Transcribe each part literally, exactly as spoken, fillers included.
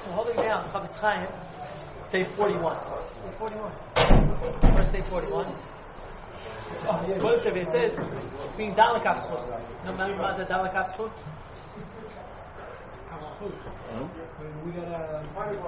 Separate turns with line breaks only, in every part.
we're holding down Chavetz Chaim, day forty-one. Day forty-one. First day forty-one. Oh, yeah, what it says? Being Dalek Abschut. No matter what the Dalek Abschut.
We got a.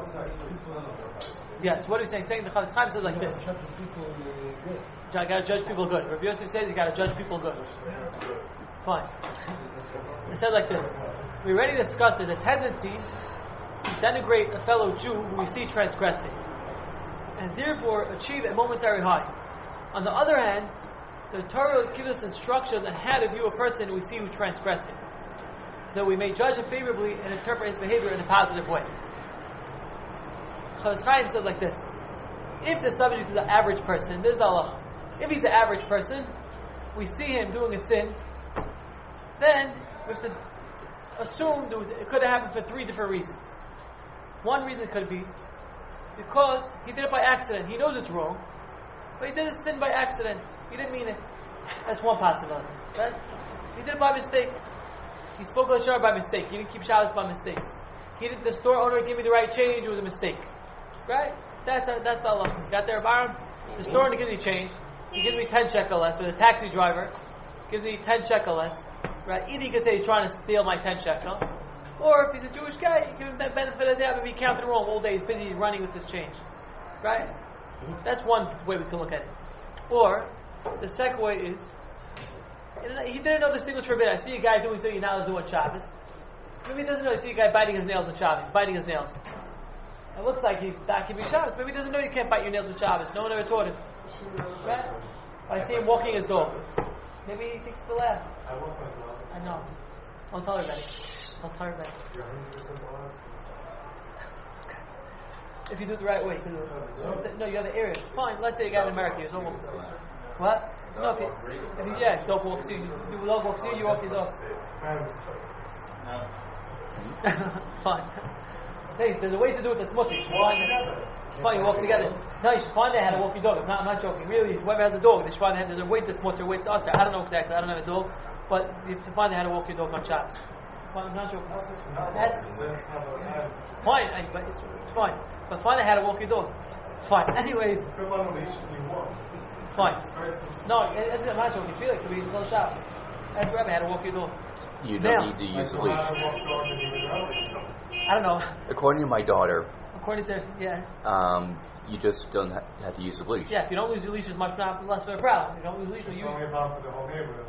Yes, what are you saying? Saying the Chavetz Chaim says like this. You gotta judge people good. Rabbi Yosef says you gotta judge people good. Fine. It said like this. We already discussed there's a tendency to denigrate a fellow Jew who we see transgressing, and therefore achieve a momentary high. On the other hand, the Torah gives us instructions on how to view a person who we see who's transgressing, so that we may judge him favorably and interpret his behavior in a positive way. Chavetz Chaim said like this: if the subject is an average person, this is Allah. If he's an average person, we see him doing a sin, then we have to assume that it could have happened for three different reasons. One reason could be because he did it by accident. He knows it's wrong, but he did a sin by accident. He didn't mean it. That's one possibility. Right? He did it by mistake. He spoke Lashon by mistake. He didn't keep Shabbos by mistake. He did the store owner give me the right change. It was a mistake. Right? That's a, that's the Allah. Got there, Baron? The store owner gives me change. He gives me ten shekel less. So the taxi driver gives me ten shekel less. Right? Either he could say he's trying to steal my ten shekel, or if he's a Jewish guy, you give him that benefit of the doubt. Maybe he counted wrong all day. He's busy running with this change. Right? That's one way we can look at it. Or the second way is he didn't know this thing was forbidden. I see a guy doing something you're not allowed to do on Shabbos. Maybe he doesn't know. I see a guy biting his nails on Shabbos. He's biting his nails. It looks like he's not keeping Shabbos. Maybe he doesn't know you can't bite your nails on Shabbos. No one ever taught him. Right? I see him walking his dog. Maybe he thinks it's a laugh.
I walk my dog.
I know. Don't tell her about it. Don't tell her about it.
You're one hundred percent allowed to.
If you do it the right way, you can do it. No, you have the area. Fine. Let's say a guy in America is almost. What? No, if you, if you, yeah, dog walks you. You dog walks you. You walk your dog. Fine. Hey, there's a way to do it that's mutter. Fine, you walk together. No, you should find out how to walk your dog. I'm not, I'm not joking. Really, whoever has a dog, they should find out there's a way that's mutter, a way that's us. I don't know exactly. I don't have a dog, but you have to find out how to walk your dog on Shabbos. Fine, I'm not joking. That's fine, I, but it's, it's fine. But find out how to walk your dog. Fine. Anyways. Fine. No, it's, I'm not joking. It's really, it could be close Shabbos. Ask whoever how to walk your dog.
You don't
now,
need to use a leash.
I don't know.
According to my daughter,
According to, yeah.
um, you just don't ha- have to use a leash.
Yeah, if you don't lose your leash, it's much not, less of a problem. If you don't lose your leash, you
It's only about for the whole neighborhood.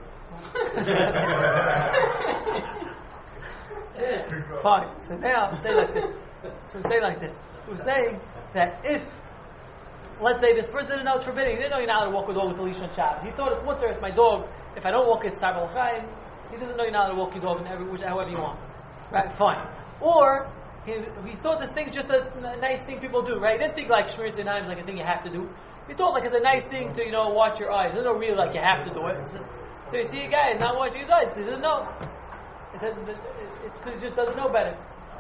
Fine. So now, say like this. So say like this. We're saying that if, let's say this person didn't know it's forbidden, he didn't know you're not allowed to walk a dog with a leash on Shabbos. He thought it's mutter, it's my dog. If I don't walk it, it's Tzar B'Lachayim. He doesn't know you're not allowed to walk your dog in every, which, however you want. Right? Fine. Or, he, he thought this thing's just a, a nice thing people do, right? He didn't think like Shmiras Einayim is like a thing you have to do. He thought like it's a nice thing to, you know, watch your eyes. There's no really like you have to do it. So, so you see a guy, he's not watching his eyes. He doesn't know. It's because he just doesn't know better.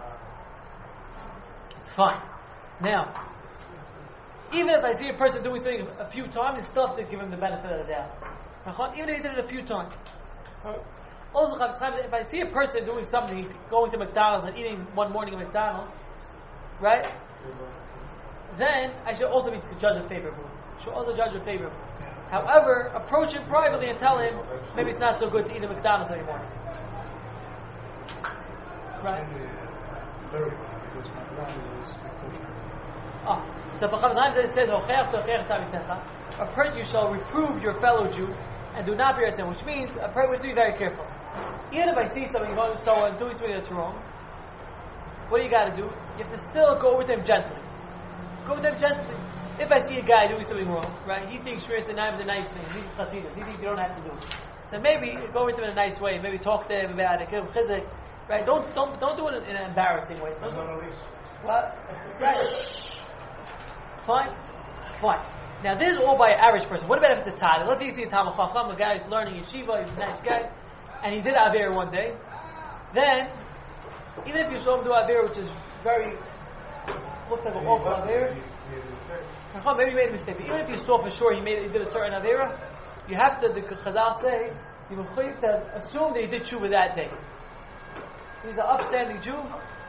Fine. Now, even if I see a person doing something a few times, I still have to give him the benefit of the doubt. Even if he did it a few times. Also, if I see a person doing something, going to McDonald's and eating one morning at McDonald's, right? Then I should also be judged in favorably. I should also judge in favorably. However, approach him privately and tell him maybe it's not so good to eat at McDonald's anymore. Right? Ah, so it says, a person you shall reprove your fellow Jew and do not bear sin, which means a person we have to be very careful. Even if I see something going someone doing something that's wrong, what do you got to do? You have to still go with him gently. Go with him gently. If I see a guy doing something wrong, right? He thinks Shmiras Einayim is a nice thing. He thinks Chasidus. He thinks you don't have to do it. So maybe go with him in a nice way. Maybe talk to him about it. Give him chizuk. Right? Don't don't don't do it in, in an embarrassing way. Don't do it. What? Right. Fine. Fine. Now this is all by an average person. What about if it's a tzaddik? Let's say you see a Talmid Chacham, a guy who's learning yeshiva, he's a nice guy, and he did Aver one day. Then, even if you saw him do Aver, which is very, looks like an awful Aver, maybe he made a mistake. But even if you saw for sure he made he did a certain Avera, you have to, the Chazal say, you have to assume that he did tshuva that day. He's an upstanding Jew.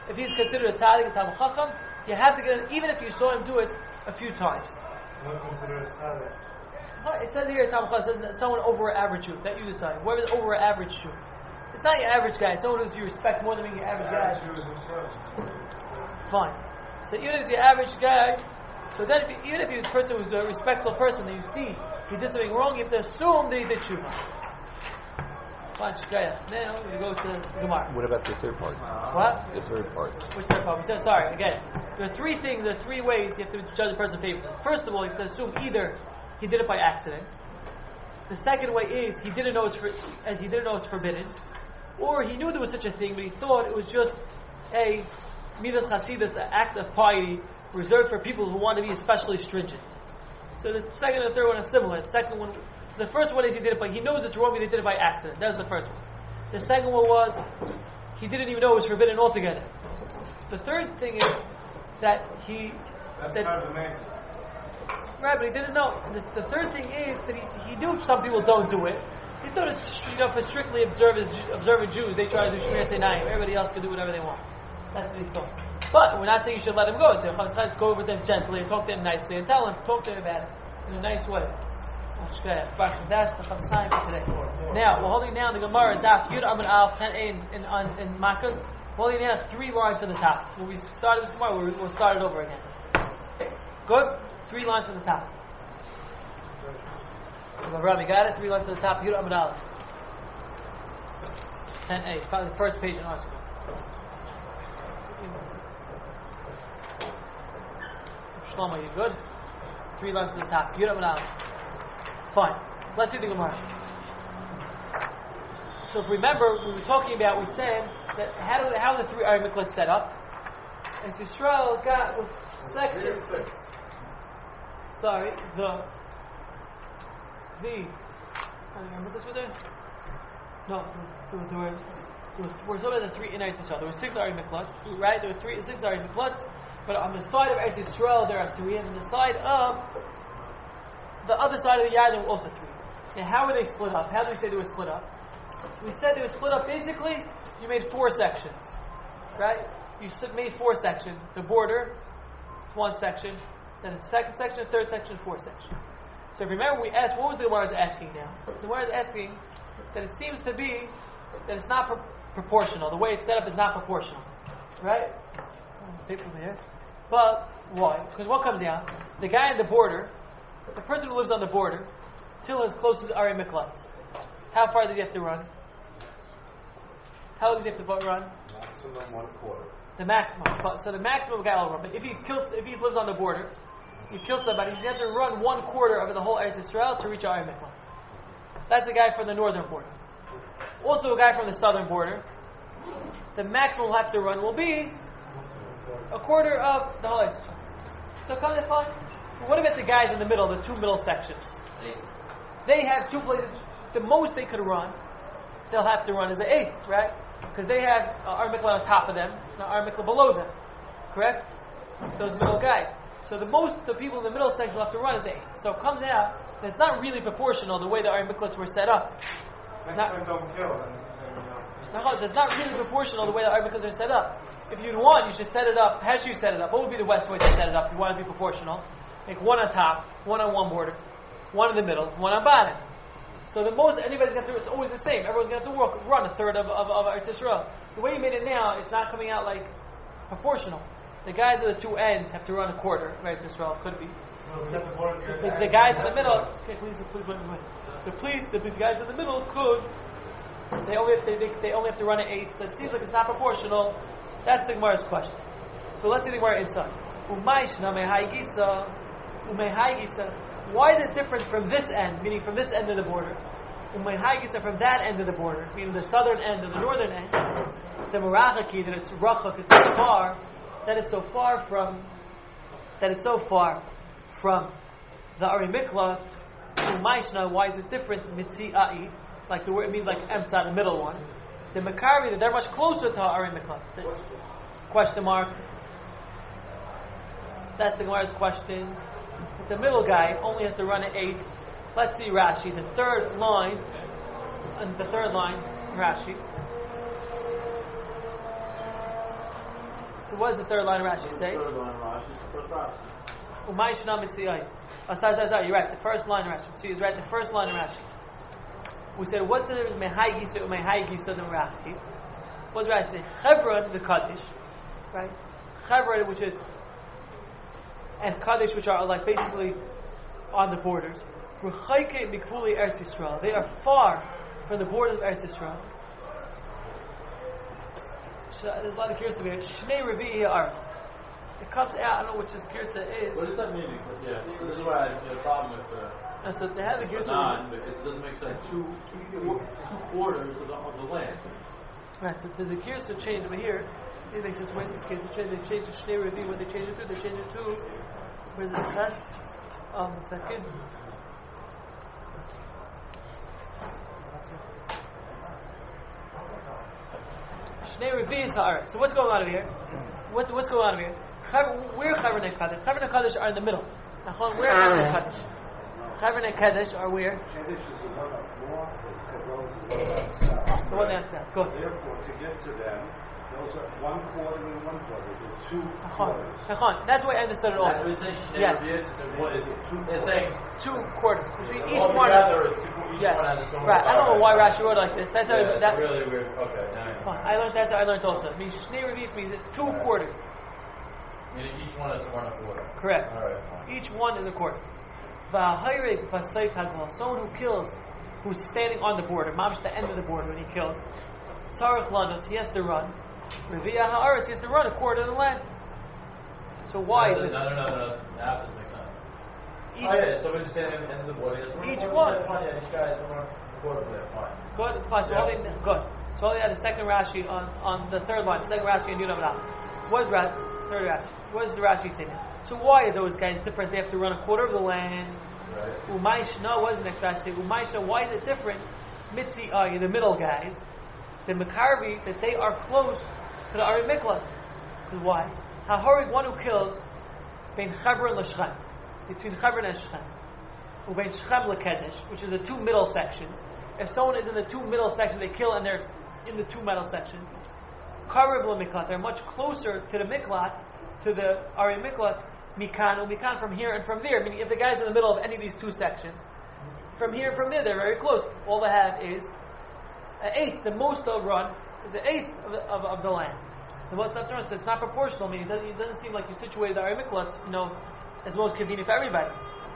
if he's considered a tzaddik, a Talmid Chacham, you have to get it, even if you saw him do it a few times.
Not considered a tzaddik.
But it says here, Talmid Chacham, says someone over an average Jew. That you decide. Whoever's over an average Jew. It's not your average guy. It's someone who you respect more than being your average guy. Fine. So even if it's your average guy, so then if you, even if he's a person who's a respectful person that you see he did something wrong, you have to assume that he did tshuva. Fine, shkaya. Now we go to the Gemara.
What about the third part?
What?
The third part.
Which third part? We said, sorry, again. There are three things, there are three ways you have to judge a person favorably. First of all, you have to assume either he did it by accident. The second way is he didn't know it's for, as he didn't know it's forbidden. Or he knew there was such a thing, but he thought it was just a midat chasidus, an act of piety reserved for people who want to be especially stringent. So the second and the third one are similar. The second one, the first one is he did it by, he knows it's wrong, but he did it by accident. That was the first one. The second one was he didn't even know it was forbidden altogether. The third thing is that he
That's
that,
kind of amazing.
right, but he didn't know. The, the third thing is that he, he knew some people don't do it. He thought it's, you know, for strictly observant, observant Jews, they try to do Shmir Seinayim. Everybody else can do whatever they want. That's what he thought. But we're not saying you should let him go. Let's go with them gently and talk to him nicely and tell him, talk to him about it in a nice way. That's the time for today. Now, we're holding down the Gemara, Daf Yud Amud Aleph in in in Makkos. We're holding down three lines from the top. When we started this Gemara, we'll, we'll start it over again. Good? Three lines from the top. Rami got it? Three lines from the top. Yud Amud Aleph. ten A. It's probably the first page in our school. Shlomo, you good? Three lines to the top. Yud Amud Aleph. Fine. Let's see the Gemara. So if we remember, we were talking about, we said that how do how are the three Ari Miklat set up? And Yisrael got with sections. Sorry, the the. I remember this with there. No, there were, there were, there were, we're talking about the three in Eretz Yisrael. There were six Ari Miklat, right? There were three, six Ari Miklat. But on the side of Eretz Yisrael there are three, and on the side of the other side of the Yarden were also three. Now, how were they split up? How do we say they were split up? So we said they were split up. Basically, you made four sections, right? You made four sections. The border, it's one section. Then it's second section, third section, fourth section. So if you remember, we asked, what was the Gemara asking now? The Gemara is asking that it seems to be that it's not pro- proportional. The way it's set up is not proportional, right? Paper over here. But why? Because what comes down? The guy on the border, the person who lives on the border, till as close as Ari Miklat. How far does he have to run? How long does he have to run?
Maximum one quarter.
The maximum. But, so the maximum guy will run. But if he's killed, if he lives on the border, he killed somebody, he has to run one quarter of the whole Eretz Yisrael to reach Ari Miklat. That's the guy from the northern border. Also, a guy from the southern border, the maximum he'll have to run will be a quarter of the whole Eretz Yisrael. So come to find. What about the guys in the middle, the two middle sections? They have two places. The most they could run, they'll have to run is an eighth, right? Because they have uh, Ar Mikla on top of them, not Ar Mikla below them. Correct? Those middle guys. So the most the people in the middle section will have to run is eight. So it comes out that it's not really proportional the way the Ar Miklats were set up.
Next
Not-
time don't kill. And, and, you know,
No, it's not really proportional the way the Ar Miklats are set up. If you'd want, you should set it up. How should you set it up? What would be the best way to set it up if you want to be proportional? Make one on top, one on one border, one in the middle, one on bottom. So the most anybody's got to do it's always the same. Everyone's going to have to work, run a third of of, of Eretz Yisrael. The way you made it now, it's not coming out like proportional. The guys at the two ends have to run a quarter of Eretz Yisrael. Could be.
the,
The, the guys in the middle. Okay, please, please, wait, wait. The please, the, the guys in the middle could. They only have, they, they, they only have to run an eight. So it seems like it's not proportional. That's the Gemara's question. So let's see the Gemara inside. Umayshna mehaigisa. Umehaigisa. Why is it different from this end, meaning from this end of the border? Umehaigisa from that end of the border, meaning the southern end and the northern end. The Merachaki, that it's rachak, it's so far, that it's so far from, that it's so far from the Ari Mikla. Umayshna, why is it different? Mitzi'ai, like the word, it means like emsa, the middle one. The Makari, that they're much closer to Ari Mikla. Question mark. That's the Gemara's question. The middle guy only has to run an eight. Let's see Rashi. The third line, and the third line, Rashi. So what does the third line of Rashi say?
Third line of Rashi is the first Rashi.
Umay Shnam Mitziyai. Oh, sorry, sorry, sorry, you're right. The first line of Rashi. So he's right, the first line of Rashi. We said, what's the difference between Mehai Gisa and Mehai Gisa and Rashi? What does Rashi say? Hebron, the Kaddish, right? Hebron, which is, and Kaddish, which are like basically on the borders. Rechaike Mikvuli Eretz Yisrael. They are far from the borders of Eretz Yisrael. So there's a lot of curiosity here. Shnei Revi'i Ha'aretz. It comes out, I don't know which is Girsa is.
What does that mean? Yeah, so this is why I have a problem with uh,
No, so they have a Girsa.
non, because it doesn't make sense. Two, two, two quarters of the, of the land.
Right, so there's a Girsa change over here. It makes sense. Where's this case? They change, they change the Shnei Revi'i. When they change it to, they change it to. Where's the Ches? Um, one second. Shnei Revi'i is Ha'aretz. So what's going on over here? What's what's going on over here? Where Chavernei Kaddish? Chavernei Kaddish are in the middle. Now, where are Chavernei Kaddish? Chavernei Kaddish are where?
Kaddish is the one up north, and Hebron is the one up south.
The one that's south. Go.
Therefore, to get to them, those are one quarter and one quarter. They're two
Nachon.
quarters.
Nachon. That's why I understood it
That's
also.
what it's saying.
Yes.
Yes. It's saying
Two quarters between each one.
altogether it's each
Yeah.
one has its own.
Right. I don't know why
authority.
Rashi wrote it like this. That's how.
Yeah,
That,
it's really weird. Okay. Now
Fine. I learned that's how I learned also. It means Shnei Revi'is means it's two
Right.
quarters.
Meaning each one is one a quarter.
Correct.
All right. Fine.
Each one is a quarter. V'ha'hayrig v'sayf hagmal. Someone who kills, who's standing on the border, mamish the end of the border when he kills. Sarach lanos, he has to run. Revi'ah ha'aretz, he has to run a quarter of the land. So why is
No,
this?
no, no, no, no. That doesn't make sense.
Each,
Oh yeah, somebody standing at the end of the border. That's
Each
one.
one.
Yeah, fine. Yeah, each guy is one quarter of that. Fine.
good, fine. So
Yeah.
all they, good. So all they had the second Rashi on, on the third line, the second Rashi in Yudam Rav. What is Rashi? Third Rashi. What does the Rashi say now? So why are those guys different? They have to run a quarter of the land.
Right.
Umayshna, what does the next Rashi say? Umayshna, why is it different? Mitzi, uh, the middle guys, the Mekarvi, that they are close to the Ari Miklat. Because why? Hahorig, one who kills, bein Chabra and Shechem, between Chabra and Shechem, ubein Shechem leKedesh, which are the two middle sections. If someone is in the two middle sections, they kill and they're in the two middle sections. Karib leMiklat, they're much closer to the Miklat, to the Ari Miklat, Mikan, or Mikan from here and from there. Meaning, if the guy's in the middle of any of these two sections, from here and from there, they're very close. All they have is an eighth. The most they'll run is an eighth of the, of, of the land. The most they'll run, so it's not proportional. Meaning, it doesn't, it doesn't seem like you situated the Ari Miklats, you know, as most convenient for everybody.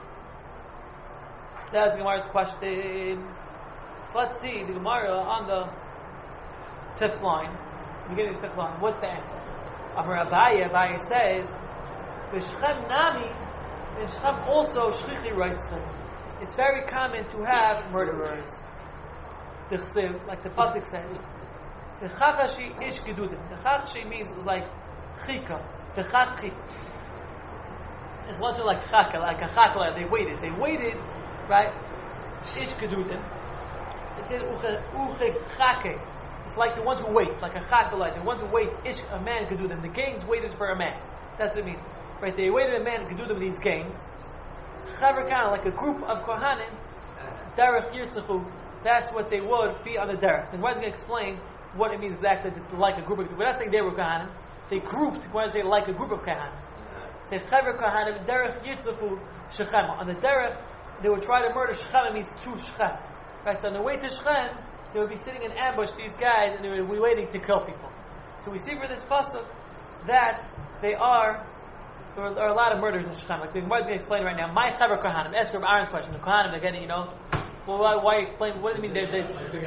That's Gemara's question. Let's see the Gemara on the fifth line, beginning of the fifth line. What's the answer? Amar Abaye, Abaye says, "V'Shechem nami, and Shechem also shlichi writes them. It's very common to have murderers. The chsiv, like the pasuk says, the chachashi ish gedudim. The chachashi means it's like chika, the chachi. It's literally like chaka, like a chakla. They waited. They waited, right? Ish gedudim. It says uche chake. It's like the ones who wait, like a chakla. The ones who wait, ish a man gedudim. The gangs waited for a man. That's what it means. Right? They waited a man gedudim. These gangs. Chaver Kana, like a group of Kohanim, Derech Yirtzachu, that's what they would be on the Derech. And Gemara is going to explain what it means exactly to like a group of We're not saying they were Kohanim. They grouped, Gemara is saying like a group of Kohanim. Say Chaver Kohanim, Derech Yirtzachu, Shechem. On the Derech, they would try to murder Shechem, means to Shechem. Right, so on the way to Shechem, they would be sitting in ambush, these guys, and they would be waiting to kill people. So we see for this pasuk that they are There are, there are a lot of murders in Shechem. Like the Gemara is going to explain right now. My Chaver Kohanim. Ask Rabbi Aaron's question. The Kohanim, they're getting, you know, well, why, why explain? What do you mean? They're, they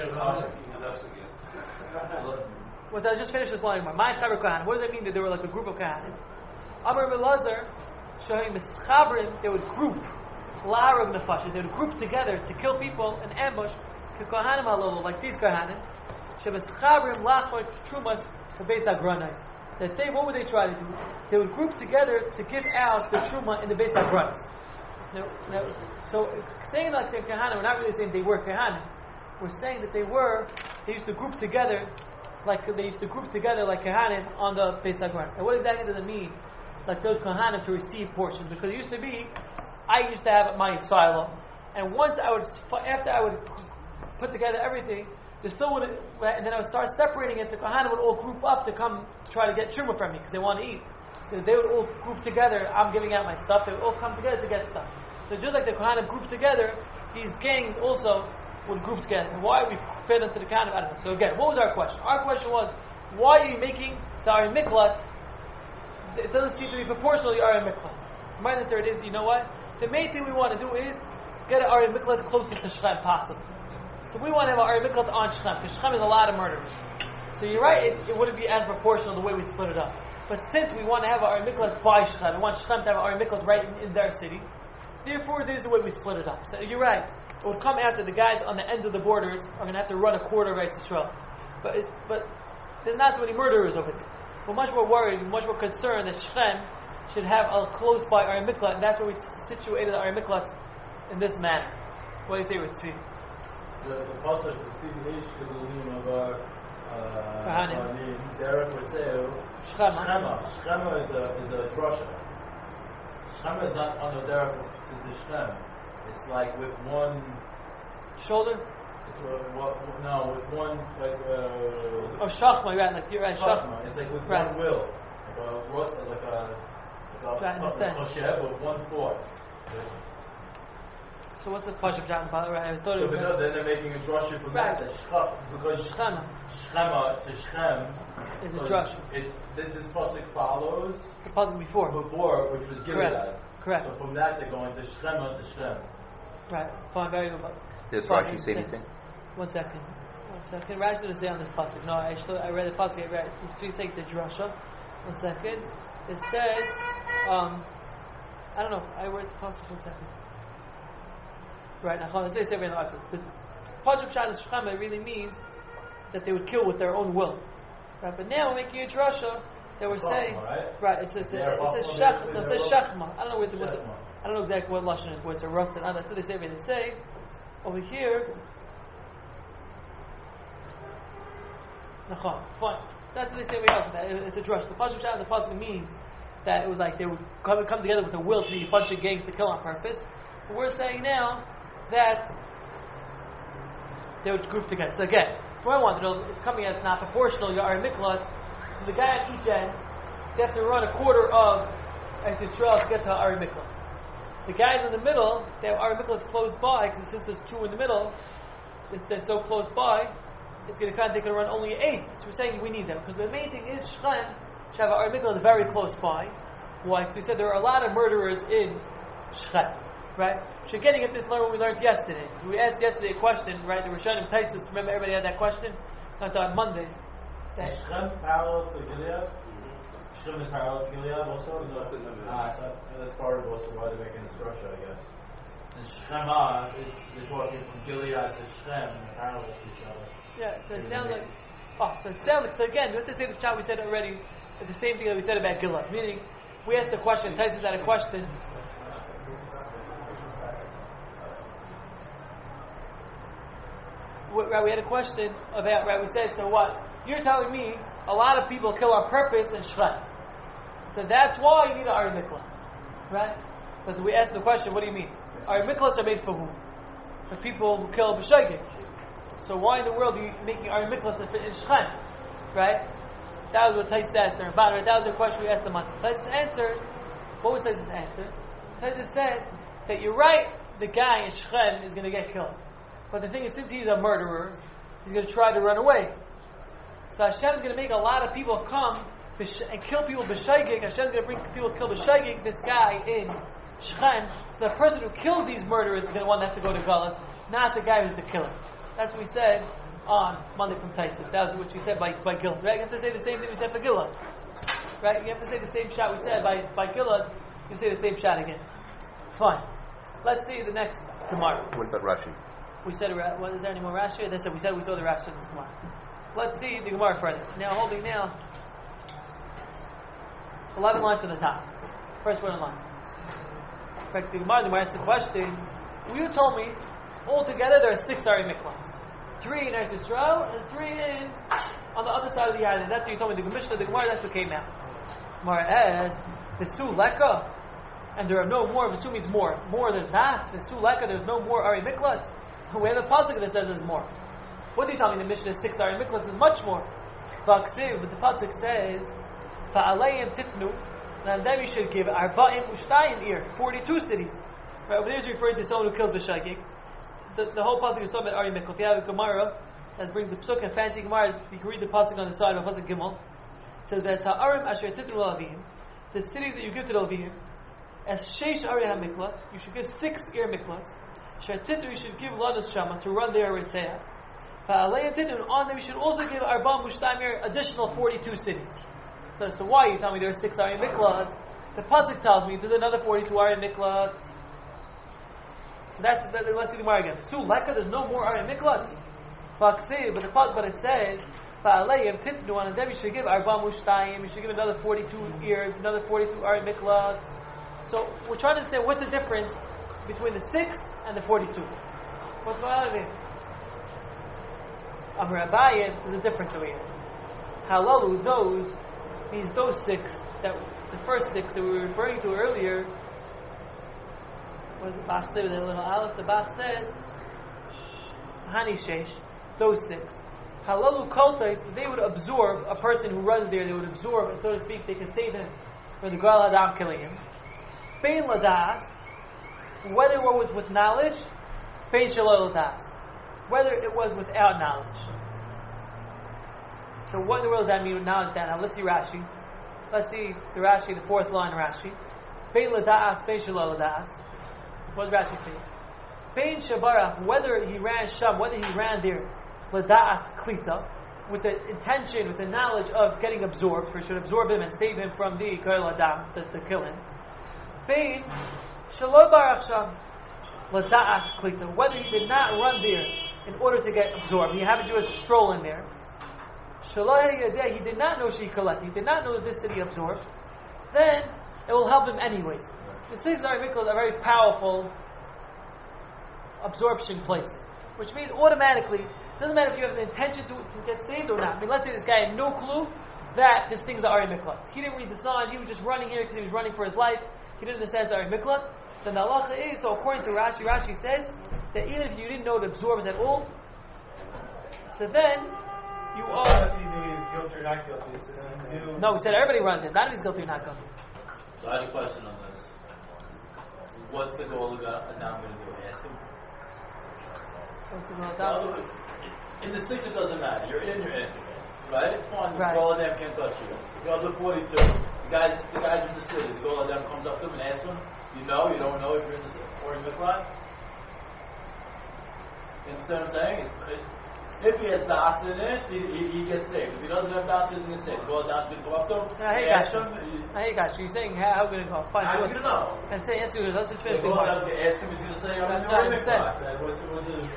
was I just finished this line? My Chaver Kohanim. What does that mean that they were like a group of Kohanim? Amar Belazar, showing Mischabrin, they would group, La'arav Nefashim, they would group together to kill people in ambush. Kohanim halol, like these Kohanim. Shebeschabrim lachor trumas kabeis agranais. That they, what would they try to do? They would group together to give out the truma in the Beis HaGranis. Now, now, so saying like they're Kohanim, we're not really saying they were Kohanim. We're saying that they were, they used to group together, like they used to group together like Kohanim on the Beis HaGranis. Now what exactly does it mean, like those Kohanim to receive portions? Because it used to be, I used to have my silo, and once I would, after I would put together everything, They still would, and then I would start separating it. The Kohanim would all group up to come try to get truma from me because they want to eat. They would all group together. I'm giving out my stuff. They would all come together to get stuff. So just like the Kohanim group together, these gangs also would group together. And why we fed into the Kohanim? I don't know. So again, what was our question? Our question was, why are you making the Arim Miklat? It doesn't seem to be proportional to the Arim Miklat. My answer is, you know what? The main thing we want to do is get an Arim Miklat closer to Shechem possible. So we want to have an Arim Miklat on Shechem, because Shechem is a lot of murderers. So you're right, it, it wouldn't be as proportional the way we split it up. But since we want to have an Arim Miklat by Shechem, we want Shechem to have an Arim Miklat right in, in their city, therefore this is the way we split it up. So you're right, it would come after the guys on the ends of the borders are going to have to run a quarter of Eretz Yisrael. But it, but there's not so many murderers over there. We're much more worried, much more concerned that Shechem should have a close by Arim Miklat, and that's where we situated the Arim Miklat in this manner. What do you say, Ritzvi?
The the passage between Ish Kedulim of our
Kohanim.
Derek would say Shechema. Shechema is a is a drasha. Shechema is not on the Derek to the Shechem. It's like with one
shoulder.
It's with, what, no, with one like. Uh,
oh, Shachma, right? Like you're right.
Shachma. It's like with
right.
one will, like a like a like a,
right,
like a choshev with one thought.
So what's the Pashup John? Right, I thought
so
it was.
Because then they're making a drasha from
right.
that. Shchach, because
Shechema.
Shechema to Shechem
is a drasha.
It this pasuk follows
the pasuk before.
Before, which was Gilead.
Correct. Correct.
So from that they're going to Shechema to Shechem.
Right. Fine. Very good.
Does Rashi say anything?
One second. One second. Rashi doesn't say on this pasuk. No, I actually I read the pasuk. I read three saying it's a drasha. One second. It says, um, I don't know. I read the pasuk. One second. Right now, let's say everything else. The Pashup Shad Shechema really means that they would kill with their own will. Right? But now we're making a drasha that we're saying,
right?
right? It says it says Shech, no, it says Shechma. I don't know what the, what the, I don't know exactly what lashon it was. It's a rough and that's what they say. They say over here. Nachon, fine. That's what they say. We have that. It's a drasha. The Pashup Shad the pasuk means that it was like they would come, come together with a will to be a bunch of gangs to kill on purpose. But we're saying now that they would group together. So again, what I want to know, it's coming as not proportional. You are Miklat. So the guy at each end, they have to run a quarter of Eretz Yisrael to get to Ari Miklat. The guys in the middle, they have Ari Miklat close by, because since there's two in the middle, they're so close by, it's going to kind of, they can run only eight. So we're saying we need them. Because the main thing is Shechem should have Ari Miklat very close by. Why? Because we said there are a lot of murderers in Shechem. Right? So getting at this learn what we learned yesterday. We asked yesterday a question, right? The Rishonim Taisus, remember everybody had that question? Not on Monday.
Is Shechem parallel to Gilead? Shechem is parallel to Gilead also? Ah, so that's part of also why they're making this structure, I guess. Since Shechema, they're talking from Gilead to Shechem, parallel to each other.
Yeah, so it sounds like, oh, so it sounds like, so again, we have to say the chat we said already, the same thing that we said about Gilead. Meaning, we asked the question, Taisus had a question, right, we had a question about, right, we said, so what? You're telling me a lot of people kill on purpose in Shechem. So that's why you need an Arim Miklat. Right? But we asked the question, what do you mean? Arim Miklats are made for who? For people who kill b'shogeg. So why in the world are you making Arim Miklats in Shechem? Right? That was what Taisus asked there. Right? That was the question we asked them. Taisus answered, what was Taisus' answer? Taisus said that you're right, the guy in Shechem is going to get killed. But the thing is, since he's a murderer, he's going to try to run away. So Hashem is going to make a lot of people come to sh- and kill people b'shogeg. Hashem is going to bring people to kill b'shogeg, this guy in Shechem. So the person who kills these murderers is going to want to have to go to Galus, not the guy who's the killer. That's what we said on Monday from Taisus. That was what we said by, by Gilad. Right? You have to say the same thing we said for Gilad. Right? You have to say the same shot we said by, by Gilad. You say the same shot again. Fine. Let's see the next Gemara.
What about Rashi?
We said, what, is there any more Rashi? They said, we said we saw the Rashi in this Gemara. Let's see the Gemara further. Now, holding now, eleven lines from the top. First word in line. In fact, the Gemara, the Gemara asked the question, well, you told me, altogether there are six Ari Miklats. Three in Eretz Yisrael, and three in, on the other side of the island. That's what you told me. The Mishnah, the Gemara, that's what came out. Gemara asked, Vesu Leka, and there are no more. Vesu means more. More there's not. Vesu Leka, there's no more Ari Miklats. We have a pasuk that says there's more. What do you tell me? The Mishnah is six Ari Miklat is much more. But the pasuk says, "Fa'alayim titnu," and then we should give arba'im ushtayim ir, forty-two cities. Right over there is referring to someone who kills b'shagig. The, the whole pasuk is talking about Ari Miklat. If you have a Gemara that brings the pasuk and fancy Gemara, you can read the pasuk on the side of pasuk Gimel. It says, "There's ha'arim asher titnu l'avim," the cities that you give to the Levim, as sheish Ari HaMiklat, you should give six ir miklat. Shetitru, you should give ladas shama to run their ritzeh. Fa'alayim titnu, and on them you should also give arba'im ushtayim ir, additional forty-two cities. So, so why you tell me there are six Ari Miklat? The pasuk tells me there's another forty-two Ari Miklat. So that's that, let's see the Gemara again. Su leka, there's no more Ari Miklat. But the pasuk, but it says fa'alayim titnu, and then you should give arba'im ushtayim. You should give another forty-two ir, another forty-two Ari Miklat. So we're trying to understand what's the difference between the six and the forty-two. What's going on here? Amar Abaye, there's a difference over here. Halalu, those means those six that the first six that we were referring to earlier. What does the Bach say with that little aleph? The Bach says Hani Sheish, those six. Halalu Koltais, they would absorb a person who runs there. They would absorb, so to speak. They could save him from the Gal Hadam killing him. Bein ladas, whether it was with knowledge, bein shalol ladas, whether it was without knowledge. So what in the world does that mean with knowledge? Now let's see Rashi. Let's see the Rashi, the fourth line Rashi. Bein ladas, bein shalol ladas. What does Rashi say? Bein shabarach, whether he ran sham, whether he ran there, ladas klita, with the intention, with the knowledge of getting absorbed, for he should absorb him and save him from the kol adam, the, the killing. Bein shalom barach sham lada'as klita, whether he did not run there in order to get absorbed, he happened to do a stroll in there. Shalom yadeh, he did not know she collected, he did not know that this city absorbs. Then it will help him anyways. The six Ari Miklat are very powerful absorption places, which means automatically it doesn't matter if you have the intention to, to get saved or not. I mean, let's say this guy had no clue that this thing's Ari Miklat. He didn't read the sign. He was just running here because he was running for his life. He didn't understand Ari Miklat. Then the halacha is, so according to Rashi, Rashi says that even if you didn't know it absorbs at all, so then you
So
are.
if you knew he was guilty or not guilty, so then you knew.
No, we said everybody runs this. Not if he's guilty or not guilty.
So I had a question on this. What's the goal of God? Now I'm going to do it. Ask him.
What's the goal?
Well, in the six, it doesn't matter. You're in, you're in. Right? Fine.
Right.
The goal of them can't touch you. You go to forty-two. The guys, the guys in the city. The goal of them comes up to him and asks him. You know, you don't know if you're in the city or in the crime. You understand what I'm saying? It's, it, if he has the oxygen in it, he, he, he gets saved. If he doesn't have the oxygen, he gets saved. The goal of them is going to go up to him.
Now, hey,
ask
guys.
him. he-
Now, hey, guys. You're saying how, how we're going to go? Fine.
How
so
are you going to know?
And say, answer. Let's just
The
finish the
goal of
part.
them is to ask him. He's going to say, I'm
That's
in
what I
the
said.
crime. What's it? What's it?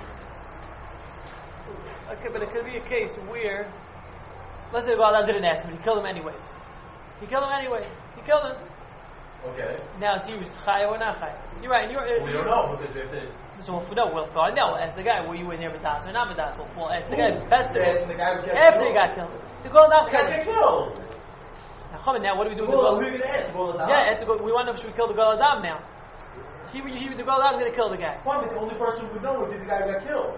Okay, but it could be a case where, let's say God didn't ask him, he killed him anyways. He killed him anyway. He killed him.
Okay.
Now, is he was chayav or not chayav? You're right. You're,
We don't know because if they.
So we'll, no, we'll find out. We'll ask the guy, were you in here with Das or not with Das? We'll, we'll ask the guy who bested
They're
him
asking the guy who gets
after he
killed.
got killed. The goal not
The guy
killed.
get killed.
Now, come on, now, what do we do with
Well,
the
who are you going to ask? Well,
goal? Yeah, it's a go, we want to know if we kill the Goel Adam now. He, he, the Goel Adam is going to kill the guy.
Fine, but the only person who would know would be the guy who got killed.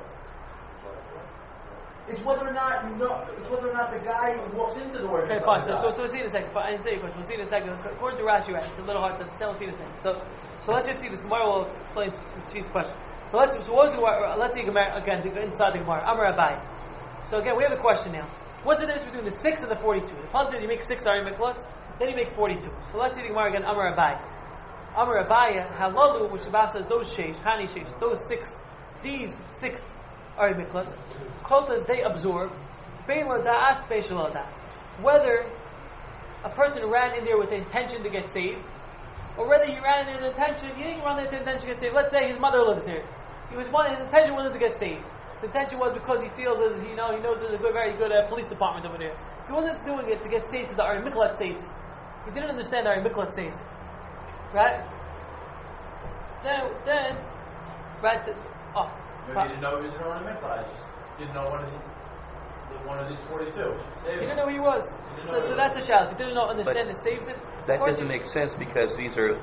It's whether or not you know. It's whether or not the guy who walks into the word.
Okay, fine. So, so, so we'll see in a second. I didn't say your question. We'll see in a second. According to Rashi, right, it's a little hard to understand. We'll see in a second. So, so let's just see this. Gemara will explain Chi's question. So let's so what was the, let's see Gemara again inside the Gemara. Amar Abai. So again, we have a question now. What's the difference between the six and the forty-two? The positive you make six Ari Miklat, then you make forty-two. So let's see the Gemara again. Amar Abai. Amar Abai. Halalu, which the Bas says those sheish, hani sheish, those six, these six Ari Miklat, kotas they absorb. Whether a person ran in there with the intention to get saved, or whether he ran in there with the intention, he didn't run there with the intention to get saved. Let's say his mother lives there. He was one, his intention wasn't to get saved. His intention was because he feels that you know he knows there's a good, very good uh, police department over there. He wasn't doing it to get saved because the Ari Miklat saves. He didn't understand the Ari Miklat saves. Right? Then, then, right? The, oh,
Maybe he didn't know he was in ornament, but I just didn't know one of the, one of these forty-two.
he didn't know who he was. So, so that's the challenge. He didn't know, understand it saves it.
That
Of course
doesn't
he-
make sense because these are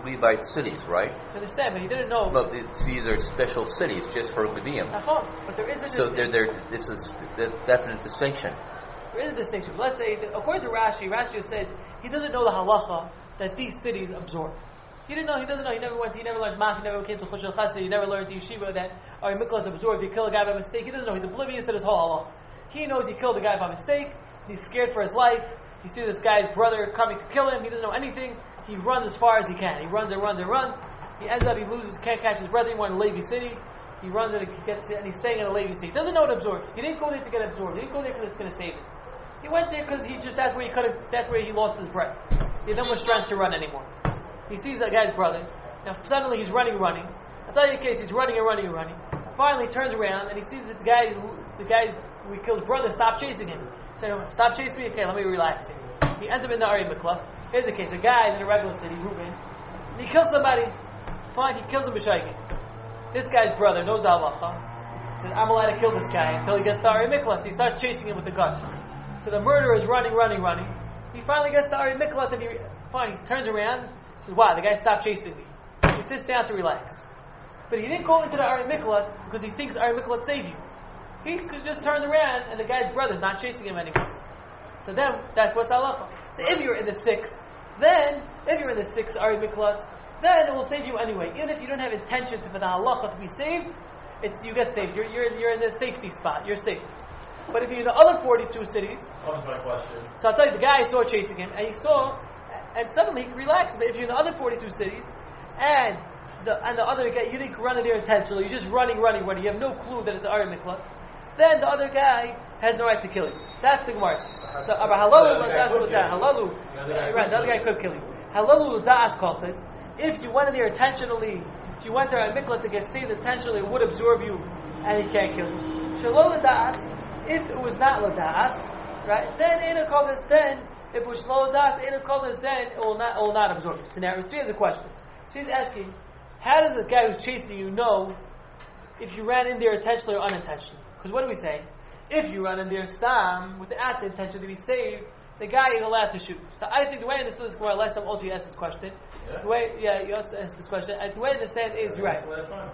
Levite cities, right?
You understand? But he didn't know.
Well, these, these are special cities just for Levium.
Nachon, but there is a
So they're, they're, it's a s- a definite distinction.
there is a distinction. Let's say, that according to Rashi, Rashi says he doesn't know the halacha that these cities absorb. He didn't know. He doesn't know. He never went. He never learned math. He never came to Chushul Chassid. He never learned the yeshiva that Ari Miklas absorbed. You kill a guy by mistake. He doesn't know. He's oblivious to this whole halacha. He knows he killed a guy by mistake. He's scared for his life. He sees this guy's brother coming to kill him. He doesn't know anything. He runs as far as he can. He runs and runs and runs. He ends up. He loses. Can't catch his brother anymore in a Levi city. He runs and he gets and he's staying in a Levi city. He doesn't know what absorbs. He didn't go there to get absorbed. He didn't go there because it's going to save him. He went there because he just that's where he could have. That's where he lost his breath. He had no more strength to run anymore. He sees that guy's brother. Now suddenly he's running, running. I'll tell you the case. He's running and running and running. Finally, he turns around and he sees this guy. The guy who killed his brother. Stop chasing him. Say, stop chasing me. Okay, let me relax here. He ends up in the Ari Mikla. Here's the case. A guy in a regular city, Reuben, and he kills somebody. Fine, he kills him b'shaykin. This guy's brother knows the halacha. He says, I'm allowed to kill this guy until he gets to Ari Mikla. So he starts chasing him with the gun. So the murderer is running, running, running. He finally gets to Ari Mikla and he, fine, he turns around. He says, wow, the guy stopped chasing me. He sits down to relax. But he didn't go into the Ari Mikla because he thinks Ari Mikla would save you. He could just turn around and the guy's brother's not chasing him anymore. So then, that's what's halacha. So if you're in the six, then, if you're in the six Ari Miklat, then it will save you anyway. Even if you don't have intention to, for the halacha to be saved, it's you get saved. You're, you're, you're in the safety spot. You're safe. But if you're in the other forty-two cities,
Comes my question.
so I'll tell you, the guy saw chasing him, and he saw, and suddenly he relaxed. But if you're in the other forty-two cities, and the and the other guy, you didn't run in there intentionally, you're just running, running, running, you have no clue that it's Ari Miklat, then the other guy has no right to kill you. That's the Gemara. So, aber halalu, that's what that. Halalu, right? The other guy could kill you. Halalu da'as kalfis. If you went in there intentionally, if you went there at mikla to get saved intentionally, it would absorb you, and he can't kill you. Shalol da'as. If it was not lada'as, right? Then in a kalfis, then if it was shalol da'as, in a kalfis, then it will not, it will not absorb you. So now, Tzvi has a question. Tzvi is asking, how does the guy who's chasing you know if you ran in there intentionally or unintentionally? Because what do we say? If you run in there Sam without the intention to be saved, the guy is allowed to shoot. So I think the way I understood this Gemara, last time also you asked this question.
Yeah.
The way, yeah, you also asked this question. And the way I understand is you're right.
Last time.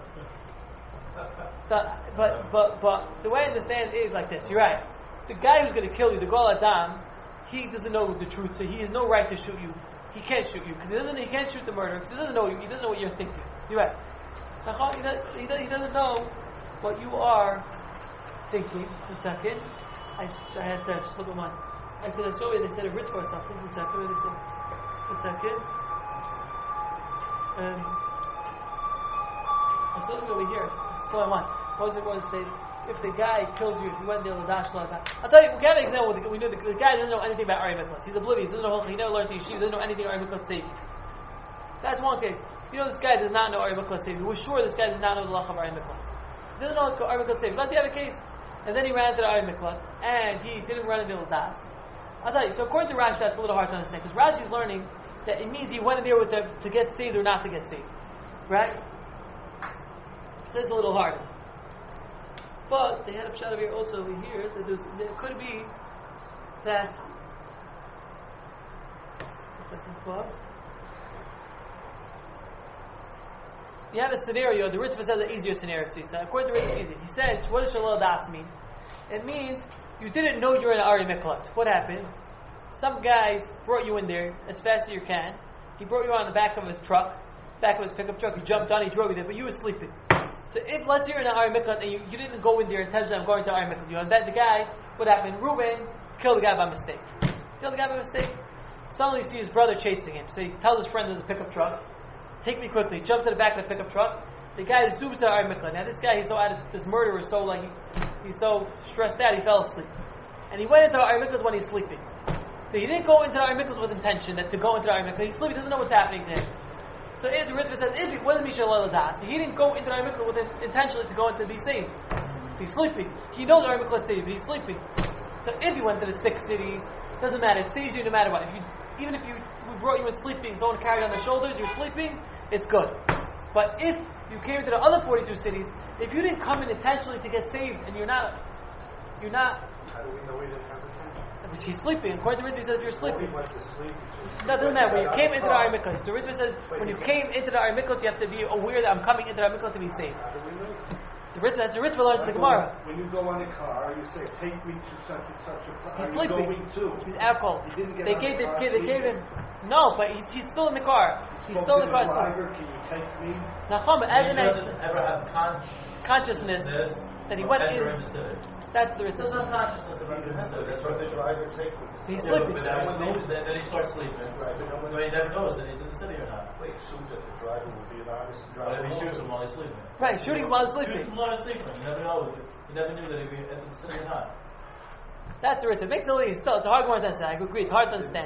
The, but but but the way I understand is like this. You're right. The guy who's going to kill you, the Gol Adam, he doesn't know the truth, so he has no right to shoot you. He can't shoot you because he doesn't. He can't shoot the murderer because he doesn't know you. He doesn't know what you're thinking. You're right. He doesn't, he doesn't know what you are thinking. One second. I, sh- I had to just look at mine. I could have saw where they said a Ritzvah or something. One second. Where they said. One second. Um, I saw it over here. It's still on mine. What was it? What was it say? If the guy killed you, if you went there with Dash like that. I'll tell you, we got an example. We know the, the guy doesn't know anything about Ari Miklas. He's oblivious. He doesn't know. He never learned the yeshiva. He doesn't know anything Ari Miklas saved. That's one case. You know, this guy does not know Ari Miklas saved. We're sure this guy does not know the lach of Ari Miklas. He doesn't know Ari Miklas saved. Let's say you have a case, and then he ran into the Ari Miklas, and he didn't run into the Das. I'll tell you. So according to Rashi, that's a little hard to understand because Rashi's learning that it means he went in there with the, to get saved or not to get saved, right? So it's a little hard. But they had a shot over here also over here that there's, there could be that. A second, Bob. You have a scenario. The Ritzvah says an easier scenario. So according to Ritzvah, it's easy. He says, "What does Shalal Das mean?" It means you didn't know you were in an Ari Miklat. What happened? Some guys brought you in there as fast as you can. He brought you on the back of his truck, back of his pickup truck. He jumped on, he drove you there, but you were sleeping. So if, let's say you're in an Ari Miklat and you, you didn't go in there intentionally, I'm going to Ari Miklat. You unbed the guy, what happened? Reuben killed the guy by mistake. Killed the guy by mistake. Suddenly you see his brother chasing him. So he tells his friend there's a pickup truck. Take me quickly. Jump to the back of the pickup truck. The guy zooms to Ari Miklat. Now this guy, he's so out of, this murderer is so like, he, he's so stressed out, he fell asleep. And he went into Ari Miklat when he's sleeping. So he didn't go into Ari Miklat with intention that to go into Ari Miklat. He's sleeping, he doesn't know what's happening to him. So if the Ritzvah says, if he wasn't Mishal Das, he didn't go into Ari Miklat with intentionally to go into be saved. So he's sleeping. He knows Ari Miklat saved, but he's sleeping. So if he went to the six cities, doesn't matter. It saves you no matter what. If you, even if you we brought you in sleeping, someone carried on their shoulders, you're sleeping, it's good. But if you came to the other forty-two cities, if you didn't come in intentionally to get saved, and you're not, you're not.
How do we know we didn't have intention?
which he's sleeping. According to Ritva, he says if you're sleeping.
He went to sleep.
No, doesn't matter. When you came into the Ari Miklat, the Ritva says when you came into the Ari Miklat, you have to be aware that I'm coming into the Ari Miklat to be safe.
How do we know?
The Ritva, that's the Ritva learns the Gemara.
When you go on the car, you say, "Take me to such and such a place."
He's
Are you
sleeping.
going to?
He's alcohol.
He didn't get
They
on
gave
the
the
car
kid. They gave
sleeping.
him. No, but he's, he's still in the car. He's
Spoke
still in
to
the car.
the
Still.
driver, can you take me?
Now, but as
He
an
doesn't ever have con-
consciousness
consciousness
that he
of
went
entering
in.
the city.
That's the
He doesn't have
Ritva.
consciousness of entering the city. That's
But
what
the driver take me.
He's
Yeah,
sleeping.
but then when he, then, then he starts sleeping.
Right, but no one-
But he never knows that he's in the city or not.
They assume that the driver will be an honest
What
driver.
if he shoots him while he's sleeping?
Right, shooting while
Shoots
sleeping.
him while he's sleeping. You never know. You never knew that he'd be entered the city or not.
That's the Ritva. It makes it a little still. It's a hard one to understand. I agree. It's hard to understand.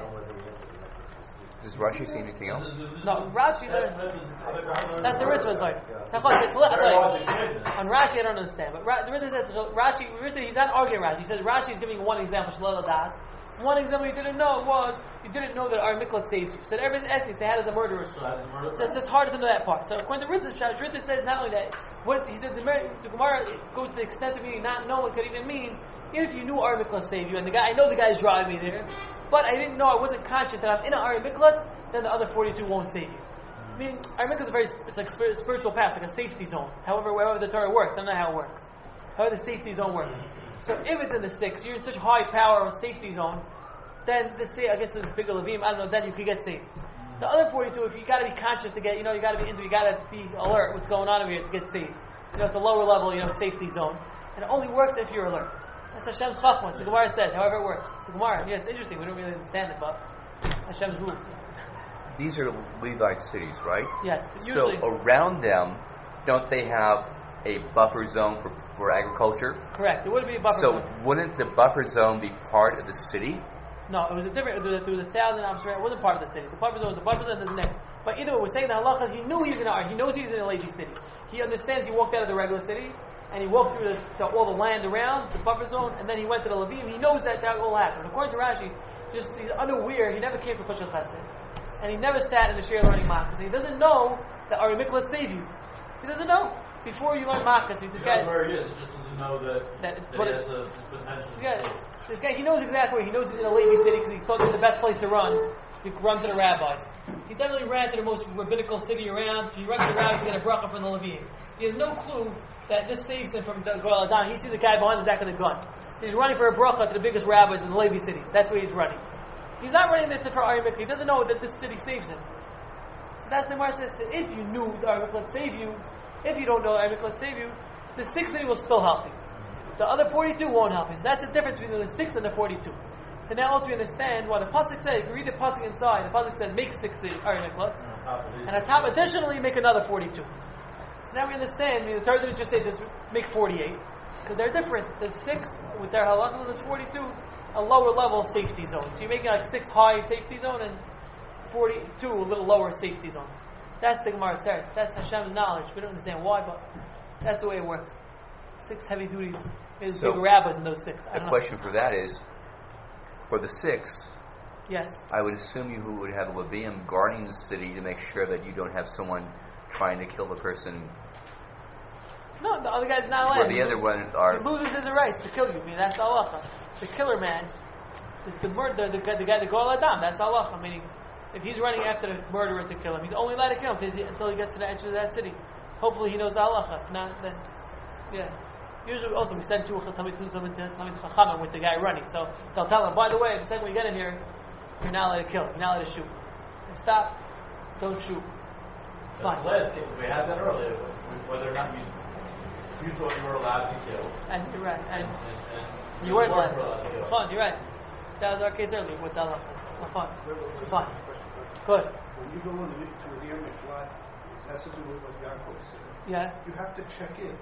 Does Rashi see anything else?
No, Rashi
That's
learned.
That's
That's the Ritva's like. It's li-
Very hard to
like
explain this.
on Rashi, I don't understand. But Ra- the Ritva says Rashi. Ritva, he's not arguing Rashi. He says Rashi is giving one example. Shalom das. One example he didn't know was you didn't know that our miklat saves you. So everybody's asking, they had as a murderer.
So that's a murder.
So it's, it's harder to know that part. So according to Ritva, Ritva says not only that. What he said, the, Mer- the Gemara goes to the extent of meaning not knowing could even mean even if you knew our miklat saved you, and the guy I know the guy's driving me there, but I didn't know I wasn't conscious that I'm in an Ari Miklat, then the other forty-two won't save you. I mean, Ari Miklat is a very it's like a spiritual path, like a safety zone. However, wherever the Torah works, I don't know how it works. However, the safety zone works. So if it's in the six, you're in such high power safety zone, then this say I guess it's bigger levim. I don't know. Then you could get saved. The other forty-two, if you got to be conscious to get, you know, you got to be into, you got to be alert. What's going on over here to get saved? You know, it's a lower level, you know, safety zone, and it only works if you're alert. That's Hashem's chachma. The Gemara says, however it works. The Gemara, yeah, it's interesting. We don't really understand it, but Hashem's rules.
These are Levite cities, right?
Yes.
So
Usually,
around them, don't they have a buffer zone for, for agriculture?
correct. It wouldn't be a buffer
So
zone.
wouldn't the buffer zone be part of the city?
No, it was a different. There was a, there was a thousand amps. It wasn't part of the city. The buffer zone was the buffer zone. Doesn't it? But either way, we're saying that halacha. He knew he was in a. He knows he's in a lazy city. He understands. He walked out of the regular city and he walked through the, the, all the land around the buffer zone, and then he went to the Levim. He knows that's how it all happened. According to Rashi, just he's unaware. He never came for Kushal Chesed, and he never sat in the share learning Makas. He doesn't know that Ari Miklat save you. He doesn't know before you learn Makas. This
He
guy.
knows where he is. He just doesn't know that,
That-
that,
but
he
it-
has the potential. to
Yeah,
escape.
this guy, he knows exactly where. He knows he's in a lazy city because he thought it was the best place to run. He run to the rabbis. He definitely ran to the most rabbinical city around. He runs to the rabbis to get a bracha from the Levim. He has no clue that this saves him from the Goel Adam. He sees the guy behind the back of the gun. He's running for a bracha to the biggest rabbis in the Levi cities. That's where he's running. He's not running there for Ari Miklat. He doesn't know that this city saves him. So that's the Gemara says, if you knew the Ari Miklat save you, if you don't know the Ari Miklat save you, the sixth city will still help you. The other forty-two won't help you. So that's the difference between the six and the forty-two. So now also we understand why the pasuk said. If you read the pasuk inside, the pasuk said make six Ari Miklot, and on top additionally make another forty-two. So now we understand. I mean, the Torah didn't just say this make forty-eight because they're different. There's six with their halacha, and there's forty-two, a lower level safety zone. So you're making like six high safety zone and forty-two a little lower safety zone. That's the Gemara's teretz. That's Hashem's knowledge. We don't understand why, but that's the way it works. Six heavy duty. There's
So,
big rabbis in those six. I
The
don't
question for that is, for the six,
know. Yes.
I would assume you would have a Levium guarding the city to make sure that you don't have someone trying to kill the person,
No, the other guy's not
or
allowed.
the other one are.
He loses his rights to kill you. I mean, that's the halacha. The killer man, the, the murder, the, the, the guy, the Goel Adam, that's the halacha. Meaning, if he's running after the murderer to kill him, he's only allowed to kill him until he, until he gets to the edge of that city. Hopefully, he knows the halacha. If not, then, yeah. Usually, also, we send two Talmid Chachamim with the guy running. So they'll tell him, by the way, the second we get in here, you're not allowed to kill. You're not allowed to shoot. And stop. Don't shoot. Fine.
Last case, we had that earlier, whether or not you you thought you were allowed to kill.
And you're right. And
And, and
you weren't
allowed
allowed.
to kill.
Fine. You're right. That was our case earlier with the halacha. Fine. Fine. Good.
When you go in the, to a near Miklat, it has to do with what Yaakov said.
Yeah.
You have to check in.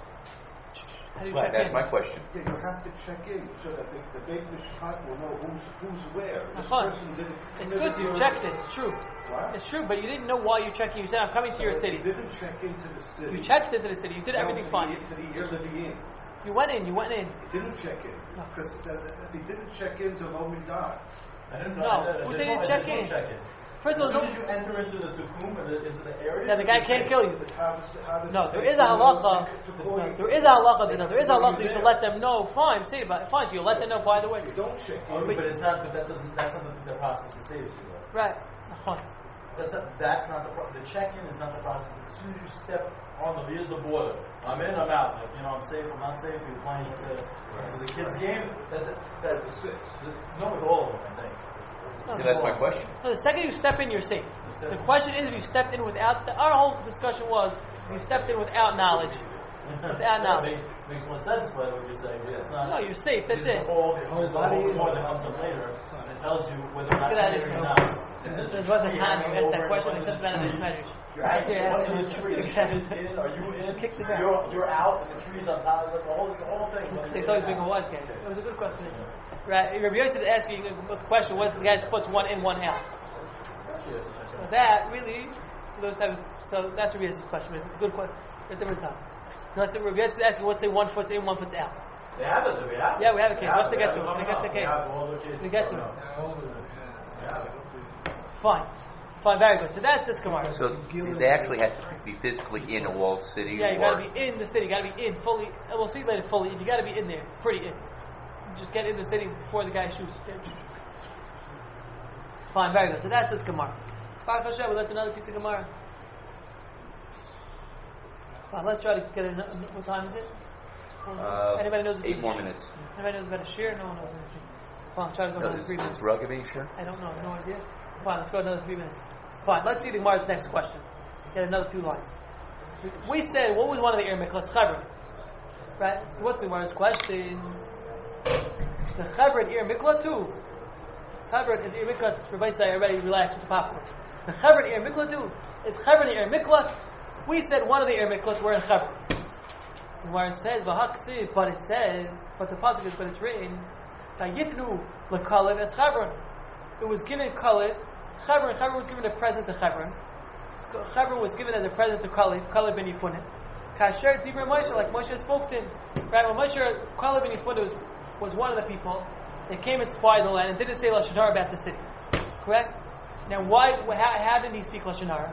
How do you
Right,
check
that's
in?
my question.
Yeah, you have to check in so that the, the Beit Mishpat will know who's who's where. This
fine.
person didn't.
It's
commit
good you
a-
checked it. It's true.
What?
It's true, but you didn't know why you checking. You said, I'm coming to your
So
city.
You didn't check into the city.
You checked into the city. You did
No,
everything
to
fine.
The, to the year to the in.
You went in. You went in.
He didn't check in
No.
because if he didn't check in, Zalom God.
I didn't
No,
know. I, I
who
didn't
didn't
know- I
check
didn't
in?
check in.
First of
As
all,
soon as you enter into the tukum, into the area,
yeah, the guy can't kill you.
But how does, how does
No, there
it
is a halacha.
to
No,
call you-
there is a halacha. No, there is a halacha. You should let them know. Fine, say about it. Fine, so you let them know. By the way,
You don't check.
Oh, but it's not. But that doesn't. That's not the, the process that saves you. Though.
right? Fine.
That's not. That's not the. Pro- the check-in is not the process. As soon as you step on the, here's the border. I'm in. I'm out. Like you know, I'm safe. I'm not safe. You're playing with the, with the kids' game. That, that, that,
The six.
no, with all of them, I think.
No,
Yeah, that's my question.
No, the second you step in, you're safe.
step
The
in.
question is if you stepped in without. The, our whole discussion was if you stepped in without knowledge. Without knowledge.
Make, makes more sense, but what you're saying, it's not.
No, you're safe. That's
There's
it.
a whole, there's a whole more that comes up later, and it tells you whether or not
Look at that,
you're
it's
or
not-
not.
There wasn't time to ask that question. They said that in this measure.
You're out, you're under the tree, the tree is in, are you in?
Kick the ground.
You're, you're out, and the tree's on top of it, the whole, it's the whole thing.
They thought he was being a wise guy. It was a good question. Right. Rabbi Yosef is asking a question: what if the guy just puts one in, one out? So that really, those type of, so that's Rabbi Yosef's question. It's a good question. It's a different time. That's what Rabbi Yosef is asking: what's say one foot's in, one foot's out?
They have it, we have it.
Yeah, we have a case. Let's
They
get
have
to it.
coming
Let's get to
up.
the case.
We have all the cases
We get to
coming
it.
up. We have it.
Fine. Fine. Very good. So that's this Gemara.
So they actually have to be physically in a walled city.
Yeah, you
or
gotta be in the city. You gotta be in fully. And we'll see later. Fully. You gotta be in there, pretty in. You just get in the city before the guy shoots. Fine. Very good. So that's this Gemara. Baruch Hashem, we left another piece of Gemara. Fine. Let's try to get another. What time is it?
Uh,
Anybody knows?
eight more minutes.
Anybody knows about a shear? No one knows anything. Fine. Try to go
No,
another
it's,
three minutes.
it's rugby, sure.
I don't know. No idea. Fine. Let's go another three minutes. Fine. Let's see the Gemara's next question. Get another two lines. We said what was one of the Ir Miklas? Chavron. Right? So what's the Gemara's question? The Chavron Ir Mikla too. Chavron is Ir Mikla. Everybody say already relax with the popcorn. The Chavron Ir Mikla too. Is Chavron Ir Mikla? We said one of the Ir Miklas were in Chavron. The Gemara says V'haksiv, but it says, but the pasuk is, but it's written. Vayitnu l'kalev es Chavron. It was given Kalev. Chavron, Chavron was given a present to Chavron. Chavron was given as a present to Kalev, Kalev ben Yefuneh. Kasher Dibra Moshe, like Moshe spoke to him. Right, when Moshe, Kalev ben Yefuneh was, was one of the people that came and spied the land and didn't say Lashon Hara about the city. Correct? Now, why? How, how did he speak Lashon Hara?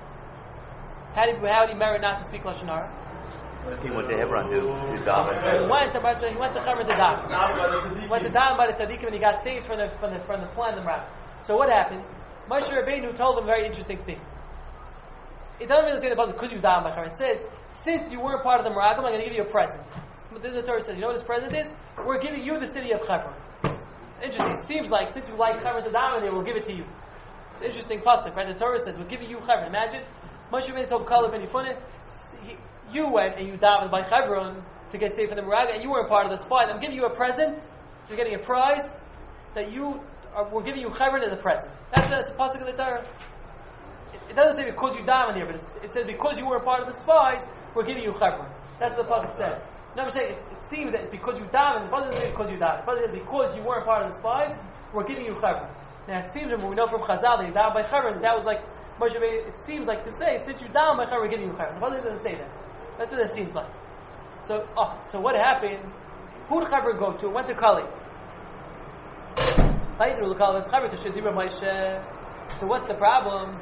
How did how did he merit not to speak Lashon Hara?
He went to Hebron to, to
He
daven.
went to he went to Chavron to daven. Went to daven by the tzaddikim and he got saved from the from the from the Flandam rabbi. So what happens? Moshe Rabbeinu told him a very interesting thing. It doesn't really say the Bible, could you daven by Chavron? It says, since you weren't part of the Meraglim, I'm going to give you a present. But then the Torah says, you know what this present is? We're giving you the city of Chavron. Interesting. It seems like since you like Chavron to daven there, we'll give it to you. It's an interesting pasuk, right? The Torah says, we're giving you Chavron. Imagine, Moshe Rabbeinu told Kalev ben Yefuneh, you went and you davened by Hebron to get saved from the Meraglim, and you weren't part of the spy. I'm giving you a present. You're getting a prize that you are, we're giving you Hebron as a present. That's, that's a pasuk in the Torah. It, it doesn't say because you davened here, but it's, it says because you weren't part of the spies, we're giving you Hebron. That's what the pasuk said. Never say it, it seems that because you davened. It doesn't say because you davened. It says because you weren't part of the spies, we're giving you Hebron. Now it seems when we know from Chazal that you davened by Hebron, that was like Moshe. It seems like to say since you davened by Hebron, we're giving you Hebron. The pasuk doesn't say that. That's what it seems like. So, oh, so what happened? Who did Chavron go to? It went to Kali. So what's the problem?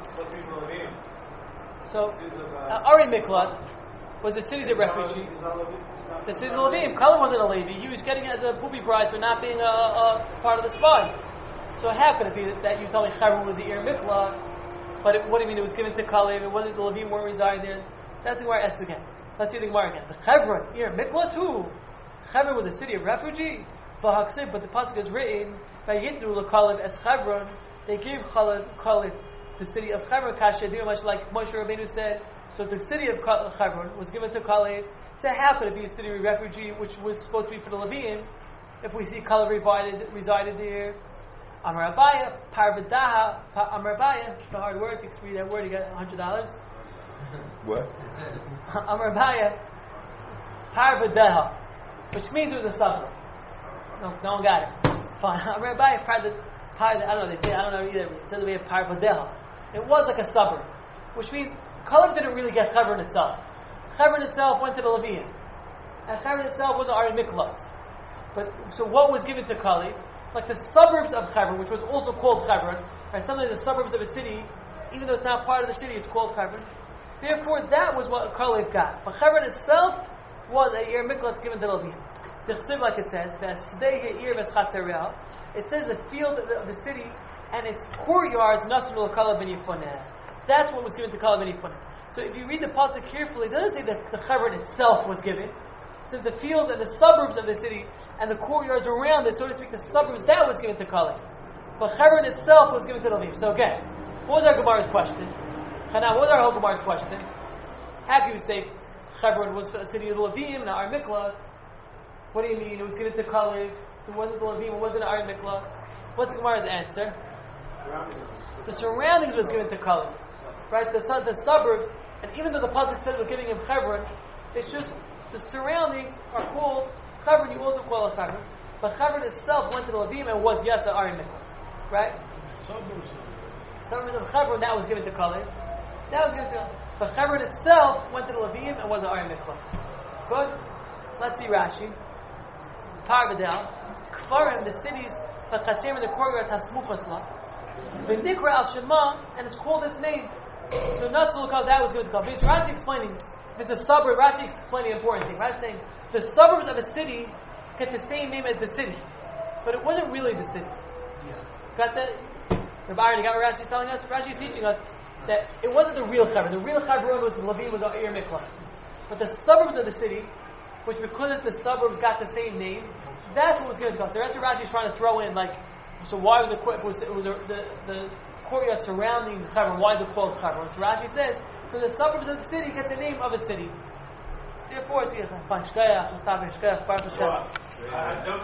So, uh, Ari Miklat was the city's of refugees. The city's of Levim. Kali wasn't a Levi. He was getting it as a booby prize for not being a, a part of the spy. So how could it be that, that you tell me Chavron was the Ir Miklat? But it, what do you mean it was given to Kali? It wasn't the Levim weren't residing there. That's the Gemara asks again. Let's see the Gemara again. The Hebron, here, Mikla too. Hebron was a city of refugee. But the pasuk is written, "Vayitnu l'Kalev es Hebron." They gave Kalev the city of Hebron, Kasher, much like Moshe Rabbeinu said. So the city of Hebron was given to Kalev. So how could it be a city of refugee, which was supposed to be for the Leviim, if we see Kalev resided, resided there? Amar Abaya, Parvadaha, Amar Abaya. It's a hard word. If you read that word, you get a hundred dollars.
What?
Amar Abaya, Parvadaha, which means it was a suburb. No, no one got it. Fine. Amar Abaya, Parvadaha. I don't know. They say I don't know either. It says we have Parvadaha. It was like a suburb, which means Kalev didn't really get Hebron itself. Hebron itself went to the Leviim, and Hebron itself was Ari Miklat. But so what was given to Kalev? Like the suburbs of Hebron, which was also called Hebron, Right? Something in the suburbs of a city, even though it's not part of the city, it's called Hebron. Therefore, that was what Kalev got. But Hebron itself was a Yer Miklat given to Levim. The Chsiv, like it says, it says the field of the city and its courtyards, Nasun Kalev ben Yefoneh. That's what was given to Kalev ben Yefoneh. So if you read the pasuk carefully, it doesn't say that the Hebron itself was given. It says the field and the suburbs of the city and the courtyards around it, so to speak, the suburbs, that was given to Kalev. But Hebron itself was given to Levim. So again, what was our Gemara's question? Hana, what was our whole Gemara's question? How can you say Hebron was a city of the Levim, not Ar Mikla? What do you mean? It was given to Kalev. It wasn't the Levim, it wasn't Ar Mikla. What's the Gemara's answer? The surroundings was given to Kalev. Right? The, the suburbs, and even though the pasuk said we're giving him Hebron, it's just the surroundings are called Hebron. You also call it Hebron, but Hebron itself went to the Levim and was Yasa Ari Mikla, right? Suburbs of Hebron that was given to Kalev, that was given to, but Hebron itself went to the Levim and was an Ari Mikla. Good. Let's see Rashi. Parvadel, Kfarim, the cities, Chatzim in the courtyard Hasmuchasla, V'nikra al Shema, and it's called its name. So Nasul Kal, that was given to Kalev. Because Rashi explaining, this is a suburb. Rashi is explaining an important thing. Rashi saying the suburbs of a city get the same name as the city, but it wasn't really the city. Yeah. Got that? Rabbi Aaron, you got what Rashi is telling us? Rashi is teaching us that it wasn't the real Hebron. The real Hebron was the Levim, was Ir Mikla. But the suburbs of the city, which because the suburbs got the same name, that's what was given to Kalev. So that's what Rashi is trying to throw in, like, so why was it, it was, it was the, the, the courtyard surrounding Hebron? Why is it called Hebron? So Rashi says, so the suburbs of the city get the name of a city. Therefore, it's